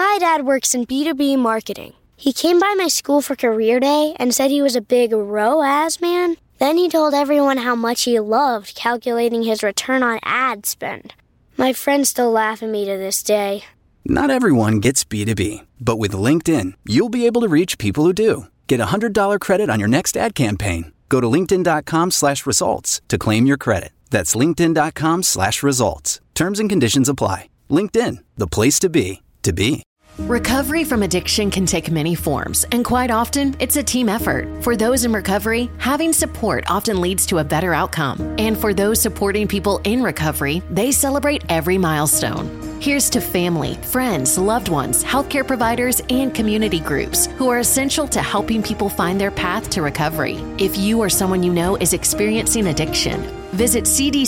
My dad works in B2B marketing. He came by my school for career day and said he was a big ROAS man. Then he told everyone how much he loved calculating his return on ad spend. My friends still laugh at me to this day. Not everyone gets B2B, but with LinkedIn, you'll be able to reach people who do. Get a $100 credit on your next ad campaign. Go to linkedin.com/results to claim your credit. That's linkedin.com/results. Terms and conditions apply. LinkedIn, the place to be, to be. Recovery from addiction can take many forms, and quite often, it's a team effort. For those in recovery, having support often leads to a better outcome. And for those supporting people in recovery, they celebrate every milestone. Here's to family, friends, loved ones, healthcare providers, and community groups who are essential to helping people find their path to recovery. If you or someone you know is experiencing addiction, visit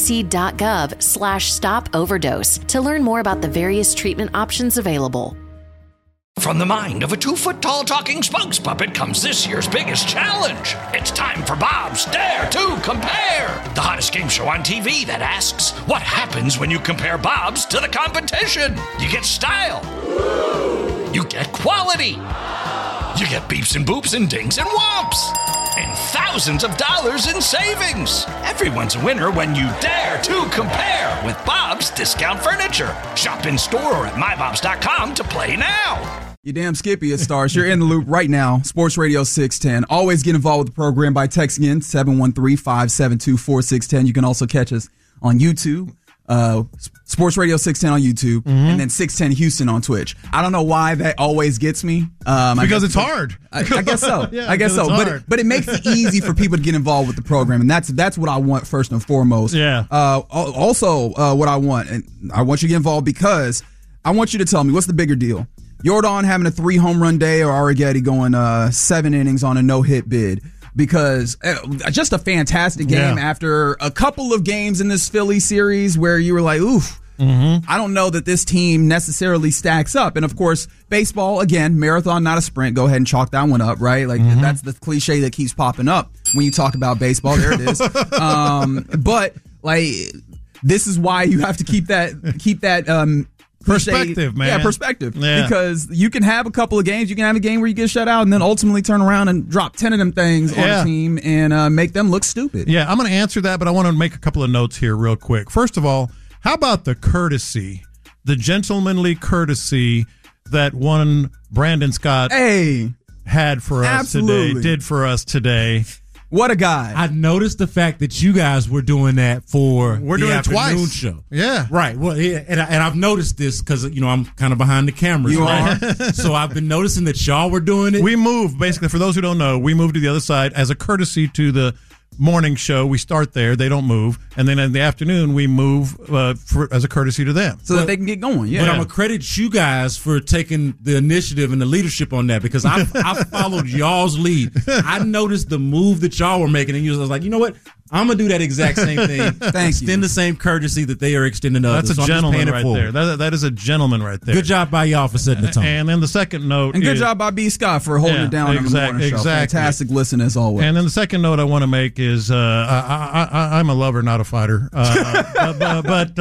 cdc.gov/stop-overdose to learn more about the various treatment options available. From the mind of a 2-foot-tall talking spokes puppet comes this year's biggest challenge. It's time for Bob's Dare to Compare, the hottest game show on TV that asks, what happens when you compare Bob's to the competition? You get style. You get quality. You get beeps and boops and dings and whomps. And thousands of dollars in savings. Everyone's a winner when you dare to compare with Bob's Discount Furniture. Shop in store or at mybobs.com to play now. You damn Skippy, it stars. You're in the loop right now. Sports Radio 610. Always get involved with the program by texting in 713-572-4610. You can also catch us on YouTube. Sports Radio 610 on YouTube, and then 610 Houston on Twitch. I don't know why that always gets me. Because it's hard. I guess so. Yeah, I guess so. But it makes it easy for people to get involved with the program, and that's what I want first and foremost. Yeah. Also, what I want, and I want you to get involved because I want you to tell me what's the bigger deal: Jordan having a 3-home run day, or Arrighetti going 7 innings on a no-hit bid? Because just a fantastic game after a couple of games in this Philly series where you were like, oof, I don't know that this team necessarily stacks up. And, of course, baseball, again, marathon, not a sprint. Go ahead and chalk that one up, right? Like that's the cliche that keeps popping up when you talk about baseball. There it is. But, like, this is why you have to keep that perspective, man. Yeah, perspective. Yeah. Because you can have a couple of games. You can have a game where you get shut out and then ultimately turn around and drop 10 of them things on a team and make them look stupid. Yeah, I'm going to answer that, but I want to make a couple of notes here real quick. First of all, how about the courtesy, the gentlemanly courtesy that one Brandon Scott had for us today, did for us today? What a guy. I noticed the fact that you guys were doing that for the afternoon show. Yeah. Right. Well, and I've noticed this because, I'm kind of behind the cameras. You are. So I've been noticing that y'all were doing it. We moved, basically, for those who don't know, we moved to the other side as a courtesy to the morning show. We start there. They don't move. And then in the afternoon, we move as a courtesy to them. So that they can get going. Yeah. But I'm going to credit you guys for taking the initiative and the leadership on that because I followed y'all's lead. I noticed the move that y'all were making and you was like, you know what? I'm going to do that exact same thing. Extend the same courtesy that they are extending to others. That's a gentleman right there. That is a gentleman right there. Good job by y'all for setting the tone. And then the second note And good job by B. Scott for holding it down on the morning show. Fantastic listen as always. And then the second note I want to make is I'm a lover, not a fighter. But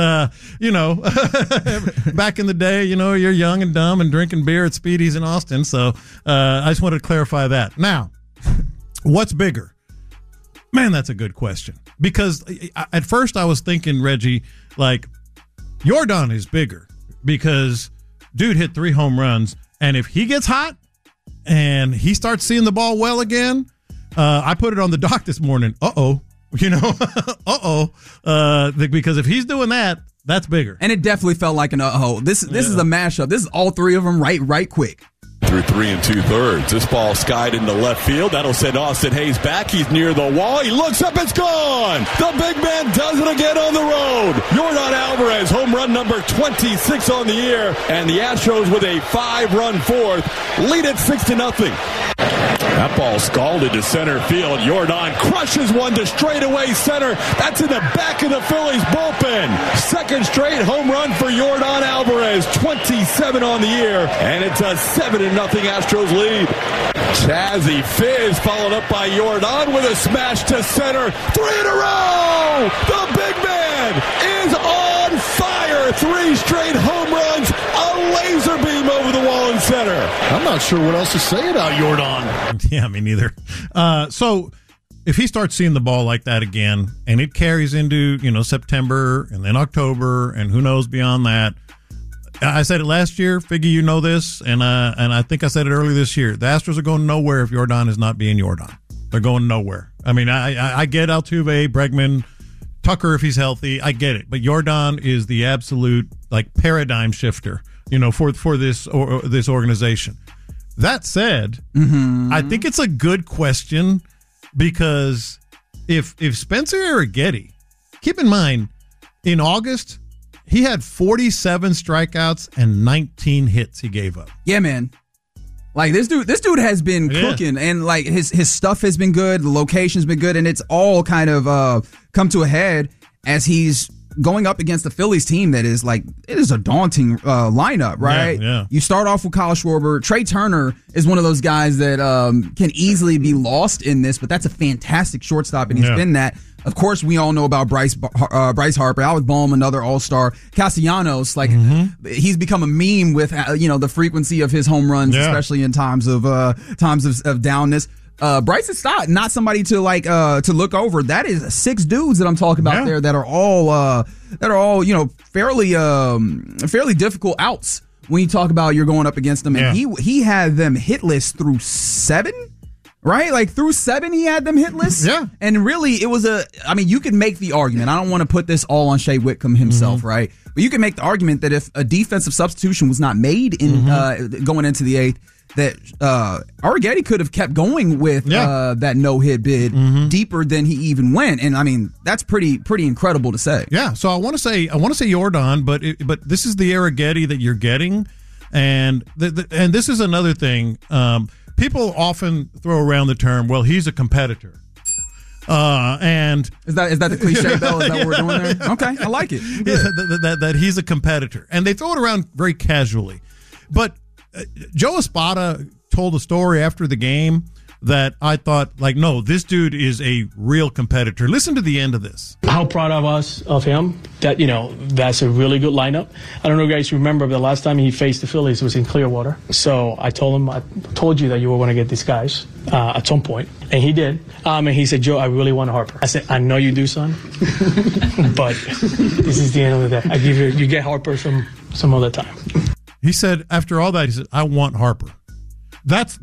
back in the day, you're young and dumb and drinking beer at Speedy's in Austin. So I just wanted to clarify that. Now, what's bigger? Man, that's a good question. Because at first I was thinking, Reggie, like, Jordan is bigger because dude hit 3 home runs. And if he gets hot and he starts seeing the ball well again, I put it on the dock this morning. Because if he's doing that, that's bigger. And it definitely felt like an This is a mashup. This is all 3 of them right quick. Through 3 2/3. This ball skied into left field. That'll send Austin Hayes back. He's near the wall. He looks up. It's gone. The big man does it again on the road. Jordan Alvarez, home run number 26 on the year. And the Astros with a 5-run fourth lead it 6-0. That ball scalded to center field. Jordan crushes one to straightaway center. That's in the back of the Phillies bullpen. Second straight home run for Jordan Alvarez. 27 on the year. And it's a 7-0 Astros lead. Chazzy Fizz followed up by Jordan with a smash to center. 3 in a row! The big man is on fire. 3 straight home runs. A laser beam over the wall center. I'm not sure what else to say about Jordan. Yeah, me neither. So if he starts seeing the ball like that again, and it carries into September and then October, and who knows beyond that. I said it last year, Figgy, you know this, and I think I said it earlier this year. The Astros are going nowhere if Jordan is not being Jordan. They're going nowhere. I mean, I get Altuve, Bregman, Tucker if he's healthy. I get it, but Jordan is the absolute paradigm shifter, for this organization. That said, I think it's a good question because if Spencer Arrighetti, keep in mind, in August, he had 47 strikeouts and 19 hits he gave up. Yeah, man. This dude has been cooking, and his stuff has been good, the location's been good, and it's all kind of come to a head as he's going up against the Phillies team that is it is a daunting lineup, right? Yeah. You start off with Kyle Schwarber. Trey Turner is one of those guys that can easily be lost in this, but that's a fantastic shortstop, and he's been that. Of course, we all know about Bryce Harper, Alec Bohm, another all-star, Castellanos. He's become a meme with the frequency of his home runs, especially in times of downness. Bryce is not somebody to look over. That is 6 dudes that I'm talking about there that are all fairly difficult outs when you talk about you're going up against them. And he had them hitless through 7. Right? Through 7, he had them hitless. Yeah. And really, it was you could make the argument. I don't want to put this all on Shea Whitcomb himself, right? But you can make the argument that if a defensive substitution was not made in going into the 8th, that Arrighetti could have kept going with that no-hit bid deeper than he even went. And, that's pretty incredible to say. Yeah, so I want to say Jordan, but this is the Arrighetti that you're getting. And and this is another thing. People often throw around the term, well, he's a competitor. And is that the cliche, Bill? Is that what we're doing there? Okay, I like it. That he's a competitor. And they throw it around very casually. But Joe Espada told a story after the game that I thought, no, this dude is a real competitor. Listen to the end of this. How proud of him that, that's a really good lineup. I don't know if you guys remember, but the last time he faced the Phillies was in Clearwater. So I told you that you were going to get these guys at some point. And he did. And he said, Joe, I really want Harper. I said, I know you do, son. But this is the end of the day. You get Harper some other time. He said, after all that, he said, I want Harper. That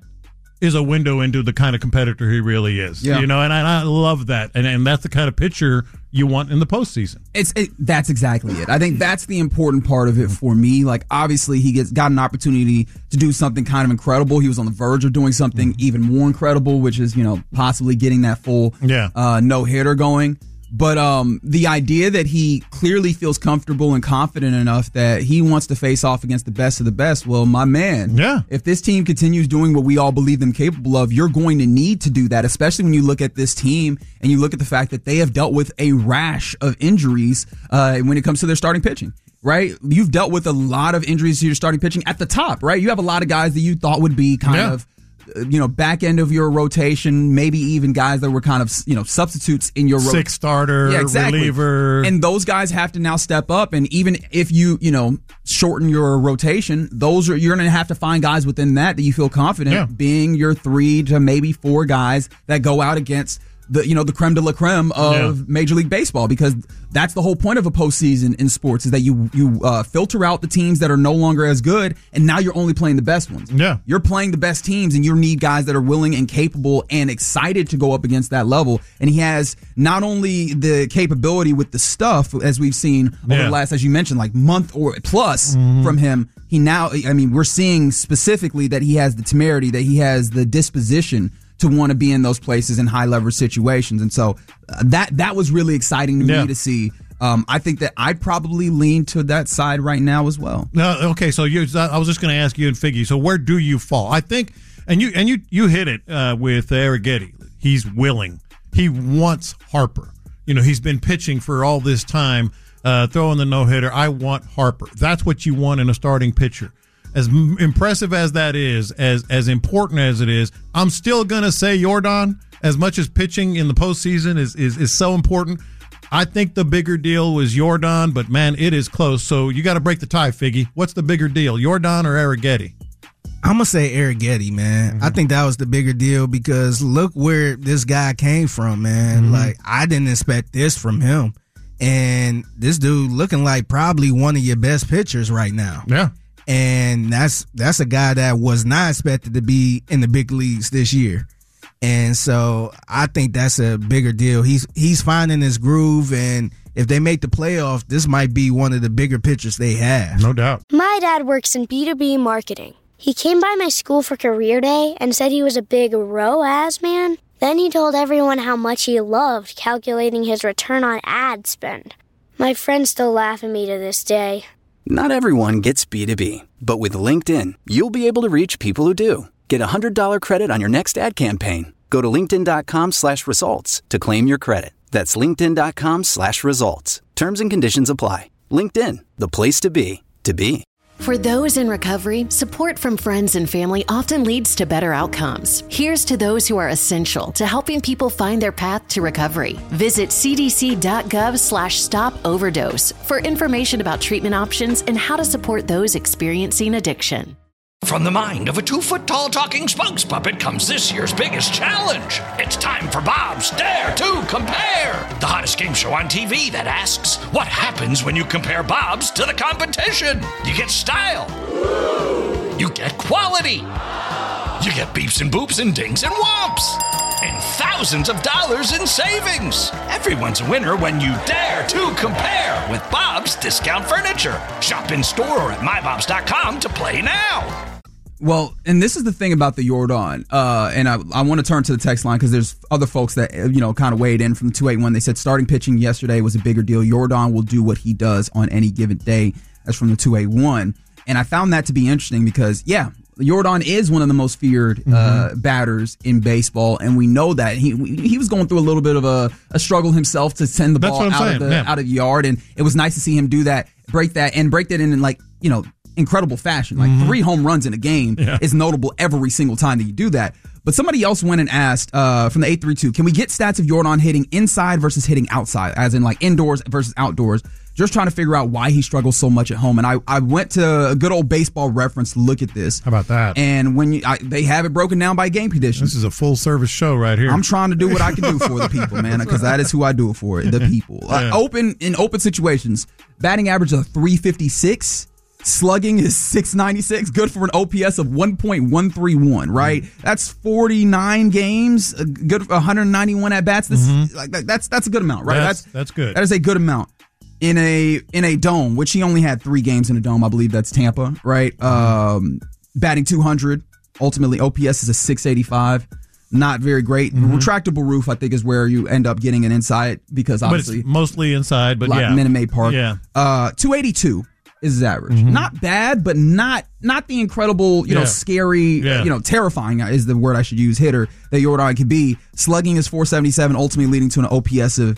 is a window into the kind of competitor he really is. And I love that. And that's the kind of pitcher you want in the postseason. That's exactly it. I think that's the important part of it for me. Obviously, he got an opportunity to do something kind of incredible. He was on the verge of doing something even more incredible, which is, possibly getting that full no-hitter going. But the idea that he clearly feels comfortable and confident enough that he wants to face off against the best of the best, well, my man, if this team continues doing what we all believe them capable of, you're going to need to do that, especially when you look at this team and you look at the fact that they have dealt with a rash of injuries when it comes to their starting pitching. Right? You've dealt with a lot of injuries to your starting pitching at the top, right? You have a lot of guys that you thought would be kind of back end of your rotation, maybe even guys that were kind of, substitutes in your rotation. 6-starter, reliever. And those guys have to now step up. And even if you, shorten your rotation, you're going to have to find guys within that you feel confident being your 3 to maybe 4 guys that go out against the creme de la creme of Major League Baseball, because that's the whole point of a postseason in sports, is that you filter out the teams that are no longer as good, and now you're only playing the best ones. Yeah. You're playing the best teams, and you need guys that are willing and capable and excited to go up against that level. And he has not only the capability with the stuff, as we've seen over the last, as you mentioned, month or plus from him. He now, we're seeing specifically that he has the temerity, that he has the disposition to want to be in those places in high leverage situations. And so that was really exciting to me to see. I think that I'd probably lean to that side right now as well. No, okay. So I was just going to ask you and Figgy. So where do you fall? I think, and you hit it with Arrighetti. He's willing. He wants Harper. He's been pitching for all this time, throwing the no-hitter. I want Harper. That's what you want in a starting pitcher. As impressive as that is, as important as it is, I'm still going to say Jordan, as much as pitching in the postseason is so important. I think the bigger deal was Jordan, but, man, it is close. So you got to break the tie, Figgy. What's the bigger deal, Jordan or Arrighetti? I'm going to say Eric Getty, man. I think that was the bigger deal because look where this guy came from, man. Like, I didn't expect this from him. And this dude looking like probably one of your best pitchers right now. Yeah. And that's a guy that was not expected to be in the big leagues this year. And so I think that's a bigger deal. He's finding his groove, and if they make the playoff, this might be one of the bigger pitchers they have. No doubt. My dad works in B2B marketing. He came by my school for career day and said he was a big ROAS man. Then he told everyone how much he loved calculating his return on ad spend. My friends still laugh at me to this day. Not everyone gets B2B, but with LinkedIn, you'll be able to reach people who do. Get a $100 credit on your next ad campaign. Go to linkedin.com/results to claim your credit. That's linkedin.com/results. Terms and conditions apply. LinkedIn, the place to be, to be. For those in recovery, support from friends and family often leads to better outcomes. Here's to those who are essential to helping people find their path to recovery. Visit cdc.gov/stop-overdose for information about treatment options and how to support those experiencing addiction. From the mind of a 2-foot-tall talking spokes puppet comes this year's biggest challenge. It's time for Bob's Dare to Compare, the hottest game show on TV that asks, what happens when you compare Bob's to the competition? You get style. You get quality. You get beeps and boops and dings and whomps. And thousands of dollars in savings. Everyone's a winner when you dare to compare with Bob's Discount Furniture. Shop in store or at mybobs.com to play now. Well, and this is the thing about the Yordan, and I want to turn to the text line because there's other folks that, kind of weighed in from the 281. They said starting pitching yesterday was a bigger deal. Yordan will do what he does on any given day. That's from the 281. And I found that to be interesting because, Yordan is one of the most feared batters in baseball, and we know that he was going through a little bit of a struggle himself to send the ball out of the yard, and it was nice to see him do that, break that in incredible fashion. Like 3 home runs in a game is notable every single time that you do that. But somebody else went and asked from the 832, can we get stats of Yordan hitting inside versus hitting outside, as in like indoors versus outdoors? Just trying to figure out why he struggles so much at home. And I went to a good old Baseball Reference to look at this. How about that? And when they have it broken down by game conditions. This is a full service show right here. I'm trying to do what I can do for the people, man, because that is who I do it for, the people. In open situations, batting average of 356. Slugging is 696, good for an OPS of 1.131, right? That's 49 games, good for 191 at bats. That's a good amount, right? That's good. That is a good amount in a dome, which he only had 3 games in a dome. I believe that's Tampa, right? Batting 200, ultimately OPS is a 685. Not very great. Retractable roof, I think, is where you end up getting an inside because obviously but it's mostly inside, but like Minute Maid Park. 282. Is his average. Not bad, but not the incredible, scary, terrifying is the word I should use, hitter that Yordan could be. Slugging is 477, ultimately leading to an OPS of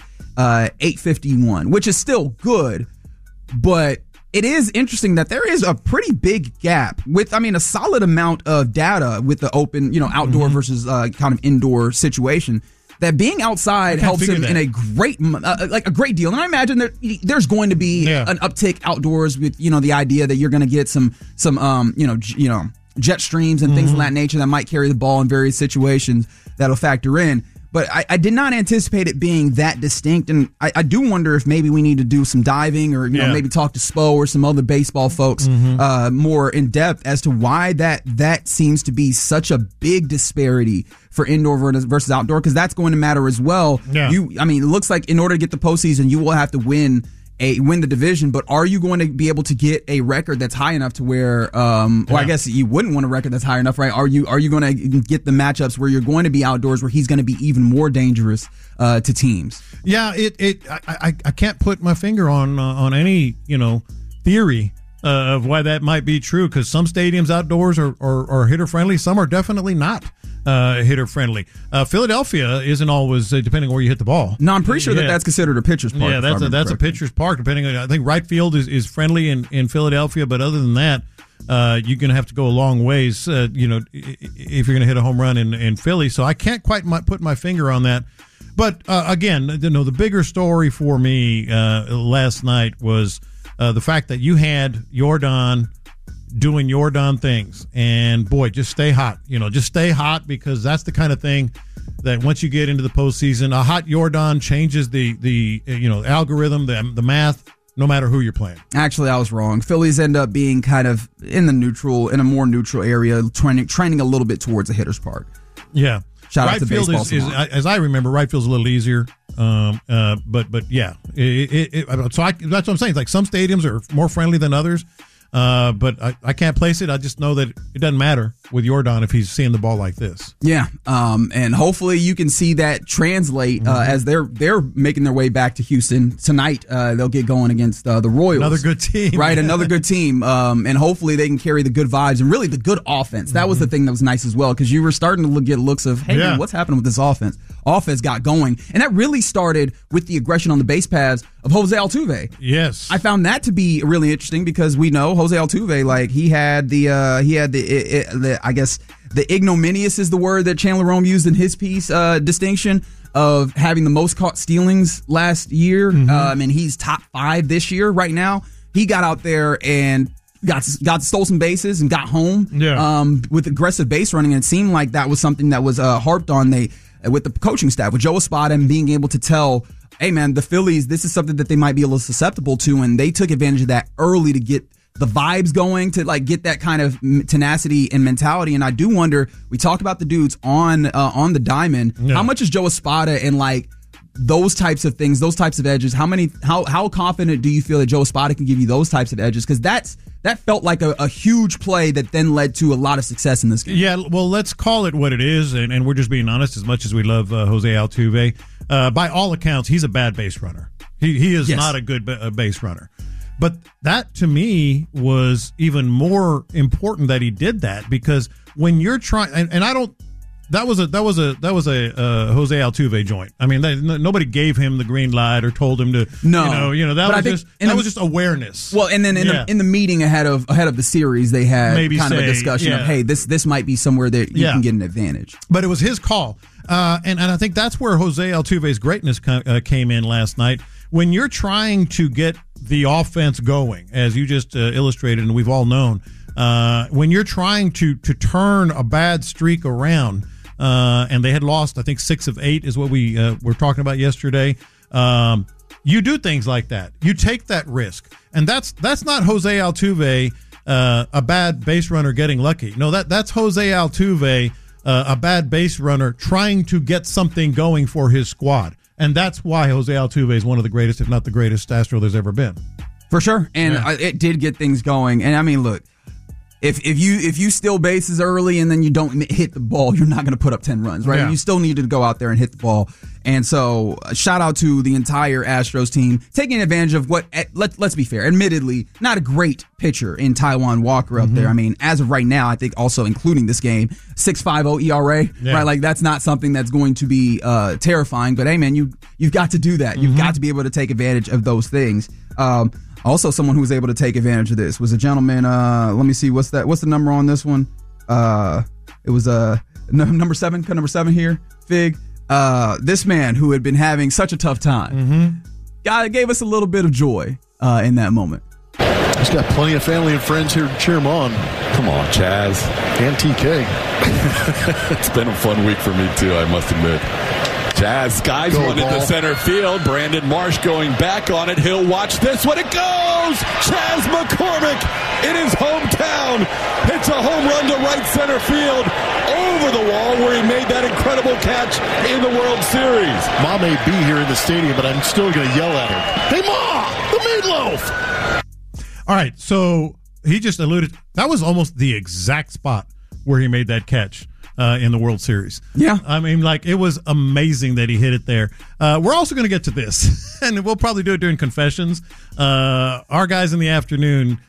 851, which is still good, but it is interesting that there is a pretty big gap with, a solid amount of data with the open, outdoor versus kind of indoor situation. That being outside helps him in a great deal. And I imagine there's going to be an uptick outdoors with, the idea that you're going to get some jet streams and things of that nature that might carry the ball in various situations that'll factor in. But I did not anticipate it being that distinct. And I do wonder if maybe we need to do some diving or, maybe talk to Spo or some other baseball folks more in depth as to why that seems to be such a big disparity for indoor versus outdoor, because that's going to matter as well. Yeah. It looks like in order to get the postseason, you will have to win the division, but are you going to be able to get a record that's high enough to where, I guess you wouldn't want a record that's high enough, right? Are you going to get the matchups where you're going to be outdoors, where he's going to be even more dangerous to teams? Yeah, I can't put my finger on any theory of why that might be true, because some stadiums outdoors are hitter friendly, some are definitely not hitter friendly. Philadelphia isn't always, depending on where you hit the ball. No, I'm pretty sure that's considered a pitcher's park. Yeah, that's a pitcher's park. Depending on, I think right field is friendly in Philadelphia, but other than that, you're going to have to go a long ways. If you're going to hit a home run in Philly, so I can't quite put my finger on that. But again, the bigger story for me last night was the fact that you had Yordan doing Yordan things. And boy, just stay hot. Just stay hot, because that's the kind of thing that once you get into the postseason, a hot Yordan changes the algorithm, the math, no matter who you're playing. Actually, I was wrong. Phillies end up being kind of in a more neutral area, trending a little bit towards the hitter's park. Yeah. Shout right out to field baseball. is, as I remember, right field's a little easier. But yeah, that's what I'm saying. It's like some stadiums are more friendly than others. But I can't place it. I just know that it doesn't matter with Yordan if he's seeing the ball like this. Yeah, and hopefully you can see that translate as they're making their way back to Houston tonight. They'll get going against the Royals. Another good team, right? Another good team, and hopefully they can carry the good vibes and really the good offense. That was the thing that was nice as well, because you were starting to get looks of, hey, man, what's happening with this offense? Offense got going, and that really started with the aggression on the base paths of Jose Altuve. Yes, I found that to be really interesting, because we know Jose Altuve, like he had the I guess the ignominious is the word that Chandler Rome used in his piece, distinction of having the most caught stealings last year, and he's top 5 this year right now. He got out there and stole some bases and got home with aggressive base running, and it seemed like that was something that was harped on with the coaching staff, with Joe Espada, and being able to tell, hey man, the Phillies, this is something that they might be a little susceptible to, and they took advantage of that early to get the vibes going, to like get that kind of tenacity and mentality. And I do wonder, we talked about the dudes on the diamond, how much is Joe Espada and like those types of things, those types of edges, how confident do you feel that Joe Espada can give you those types of edges? Because that felt like a huge play that then led to a lot of success in this game. Yeah, well, let's call it what it is, and we're just being honest. As much as we love Jose Altuve, by all accounts, he's a bad base runner. He is not a good base runner. But that, to me, was even more important that he did that, because when you're trying, and I don't, that was a Jose Altuve joint. I mean, nobody gave him the green light or told him to. That was just awareness. Well, and then in the meeting ahead of the series, they had maybe kind of a discussion of, hey, this might be somewhere that you can get an advantage. But it was his call, and I think that's where Jose Altuve's greatness came in last night. When you're trying to get the offense going, as you just illustrated, and we've all known, when you're trying to turn a bad streak around, and they had lost, I think 6 of 8 is what we were talking about yesterday. You do things like that. You take that risk, and that's not Jose Altuve, a bad base runner getting lucky. No, that's Jose Altuve, a bad base runner trying to get something going for his squad. And that's why Jose Altuve is one of the greatest, if not the greatest, Astro there's ever been. For sure. And it did get things going. And I mean, look, if you steal bases early and then you don't hit the ball, you're not going to put up 10 runs, right? Yeah. You still needed to go out there and hit the ball. And so shout out to the entire Astros team taking advantage of what, let's be fair, admittedly, not a great pitcher in Taijuan Walker up there. I mean, as of right now, I think also including this game, 6.50 ERA, right? Like that's not something that's going to be terrifying. But hey, man, you've got to do that. You've got to be able to take advantage of those things. Also, someone who was able to take advantage of this was a gentleman. Let me see, what's the number on this one? It was number 7, cut number 7 here, Fig. This man who had been having such a tough time, gave us a little bit of joy in that moment. He's got plenty of family and friends here to cheer him on. Come on, Chaz. And TK. It's been a fun week for me, too, I must admit. Chaz skies one into center field. Brandon Marsh going back on it. He'll watch this when it goes. Chaz McCormick in his hometown hits a home run to right center field over the wall where he made that incredible catch in the World Series. Ma may be here in the stadium, but I'm still going to yell at her. Hey, Ma, the meatloaf! All right, so he just alluded. That was almost the exact spot where he made that catch. In the World Series. Yeah. I mean, like, it was amazing that he hit it there. We're also going to get to this, and we'll probably do it during confessions. Our guys in the afternoon,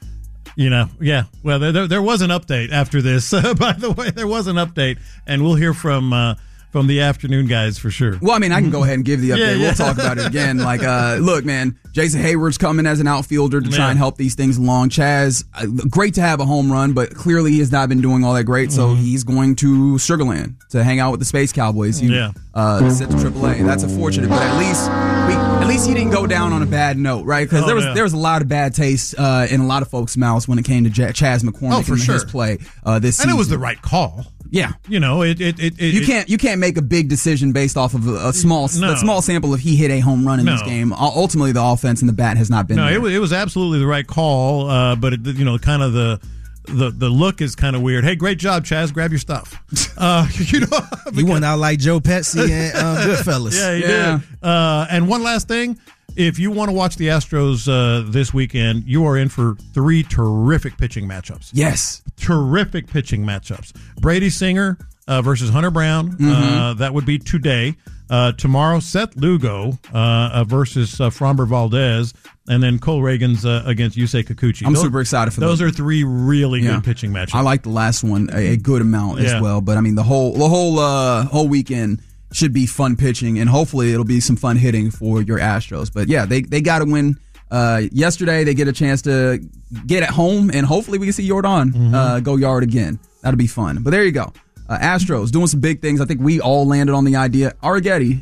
well, there was an update after this. By the way, there was an update, and we'll hear from the afternoon guys for sure. Well, I mean, I can go ahead and give the update. We'll talk about it again. Like, look, man, Jason Hayward's coming as an outfielder to try and help these things along. Chaz, great to have a home run, but clearly he has not been doing all that great, so he's going to Sugarland to hang out with the Space Cowboys. Sent to AAA. That's unfortunate, but at least he didn't go down on a bad note, right? Because there was a lot of bad taste in a lot of folks' mouths when it came to Chaz McCormick and his play this season. And it was the right call. Yeah, you know, you can't make a big decision based off of a small sample if he hit a home run in this game. Ultimately, the offense and the bat has not been. there. It was absolutely the right call, but kind of the look is kind of weird. Hey, great job, Chaz. Grab your stuff. He went out like Joe Pesci and Goodfellas. Yeah, he did. And one last thing. If you want to watch the Astros this weekend, you are in for 3 terrific pitching matchups. Yes. Terrific pitching matchups. Brady Singer versus Hunter Brown. That would be today. Tomorrow, Seth Lugo versus Framber Valdez. And then Cole Reagans against Yusei Kikuchi. I'm super excited for those. Those are 3 really good pitching matchups. I like the last one a good amount as well. But, I mean, the whole weekend should be fun pitching, and hopefully it'll be some fun hitting for your Astros. But yeah, they got to win. Yesterday they get a chance to get at home, and hopefully we can see Yordan go yard again. That'll be fun. But there you go. Astros doing some big things. I think we all landed on the idea. Arrighetti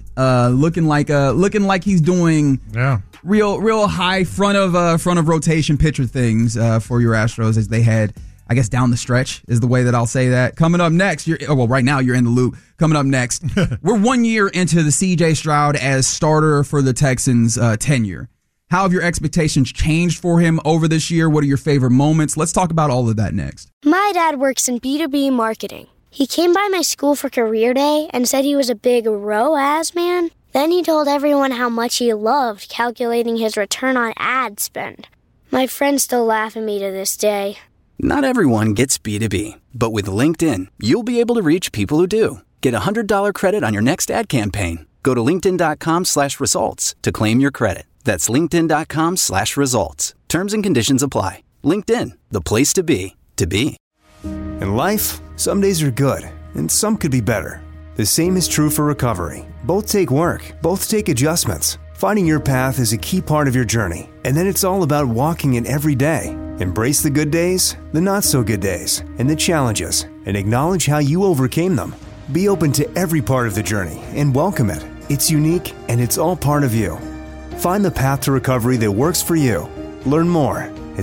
looking like he's doing real high front of rotation pitcher things for your Astros as they head, I guess, down the stretch is the way that I'll say that. Coming up next, right now you're in the loop. Coming up next, we're 1 year into the C.J. Stroud as starter for the Texans tenure. How have your expectations changed for him over this year? What are your favorite moments? Let's talk about all of that next. My dad works in B2B marketing. He came by my school for career day and said he was a big ROAS man. Then he told everyone how much he loved calculating his return on ad spend. My friends still laugh at me to this day. Not everyone gets B2B, but with LinkedIn, you'll be able to reach people who do. Get a $100 credit on your next ad campaign. Go to linkedin.com/results to claim your credit. That's linkedin.com/results. Terms and conditions apply. LinkedIn, the place to be, to be. In life, some days are good, and some could be better. The same is true for recovery. Both take work, both take adjustments. Finding your path is a key part of your journey, and then it's all about walking it every day. Embrace the good days, the not-so-good days, and the challenges, and acknowledge how you overcame them. Be open to every part of the journey and welcome it. It's unique, and it's all part of you. Find the path to recovery that works for you. Learn more at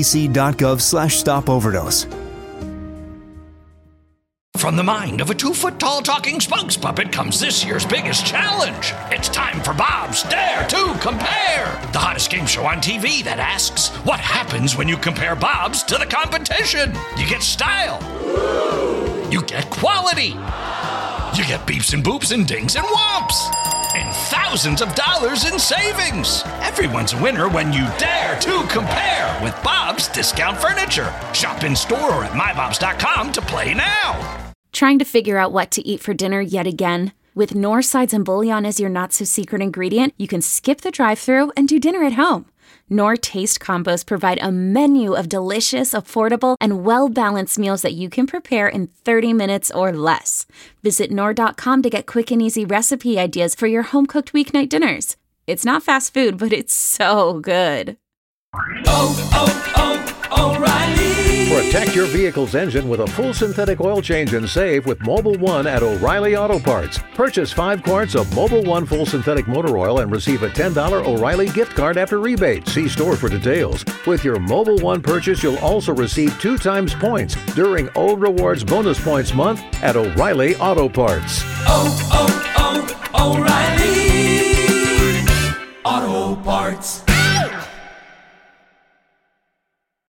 cdc.gov/stopoverdose. From the mind of a 2-foot-tall talking spokes puppet comes this year's biggest challenge. It's time for Bob's Dare to Compare, the hottest game show on TV that asks, what happens when you compare Bob's to the competition? You get style. You get quality. You get beeps and boops and dings and whomps. And thousands of dollars in savings. Everyone's a winner when you dare to compare with Bob's Discount Furniture. Shop in store or at mybobs.com to play now. Trying to figure out what to eat for dinner yet again? With Knorr sides and bouillon as your not-so-secret ingredient, you can skip the drive-thru and do dinner at home. Knorr Taste Combos provide a menu of delicious, affordable, and well-balanced meals that you can prepare in 30 minutes or less. Visit Knorr.com to get quick and easy recipe ideas for your home-cooked weeknight dinners. It's not fast food, but it's so good. O'Reilly. Protect your vehicle's engine with a full synthetic oil change and save with Mobil 1 at O'Reilly Auto Parts. Purchase 5 quarts of Mobil 1 full synthetic motor oil and receive a $10 O'Reilly gift card after rebate. See store for details. With your Mobil 1 purchase, you'll also receive 2 times points during O Rewards Bonus Points Month at O'Reilly Auto Parts. O'Reilly Auto Parts.